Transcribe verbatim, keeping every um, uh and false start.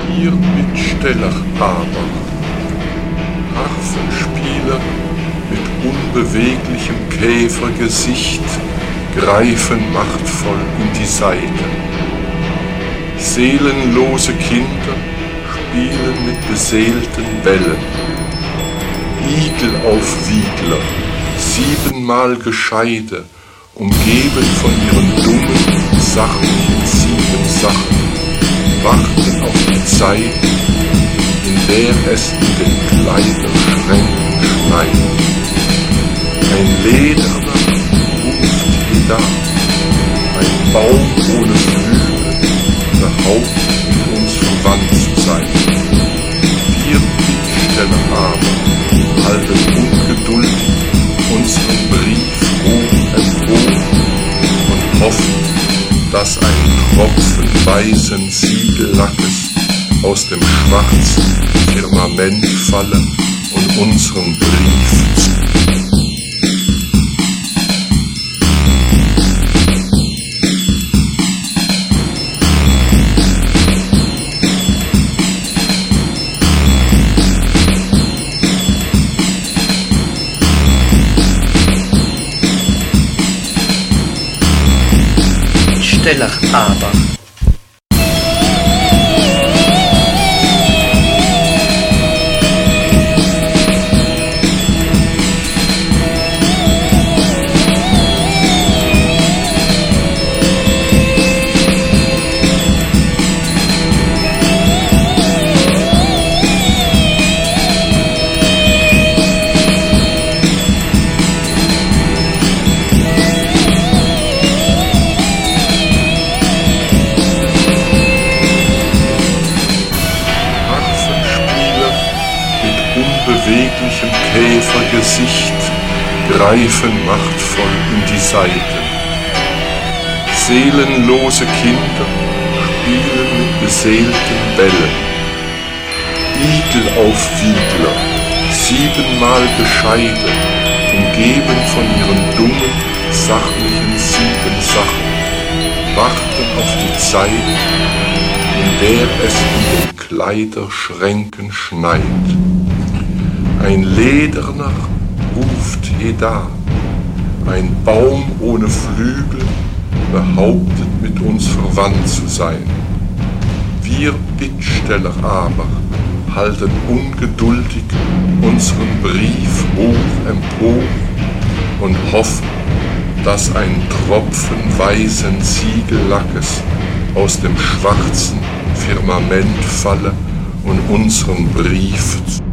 Wir Bittsteller aber, Harfenspieler mit unbeweglichem Käfergesicht, greifen machtvoll in die Saiten. Seelenlose Kinder spielen mit beseelten Bällen. Igelaufwiegler, siebenmal Gescheide, umgeben von ihren dummen, sachlichen Siebensachen, warten auf die Zeit, in der es in den Kleiderschränken schneit. Ein Lederner ruft da, ein Baum ohne Flügel behauptet, mit uns verwandt zu sein. Wir Bittsteller aber halten ungeduldig unseren Brief hoch empor und hoffen, dass ein Tropfen weißen Siegellackes aus dem schwarzen Firmament falle und unseren Brief zu. Bittsteller aber. Beweglichem Käfergesicht greifen machtvoll in die Saiten. Seelenlose Kinder spielen mit beseelten Bällen. Igelaufwiegler, siebenmal Gescheide, umgeben von ihren dummen, sachlichen Siebensachen, warten auf die Zeit, in der es in den Kleiderschränken schneit. Ein Lederner ruft heda, ein Baum ohne Flügel behauptet, mit uns verwandt zu sein. Wir Bittsteller aber halten ungeduldig unseren Brief hoch empor und hoffen, dass ein Tropfen weißen Siegellackes aus dem schwarzen Firmament falle und unseren Brief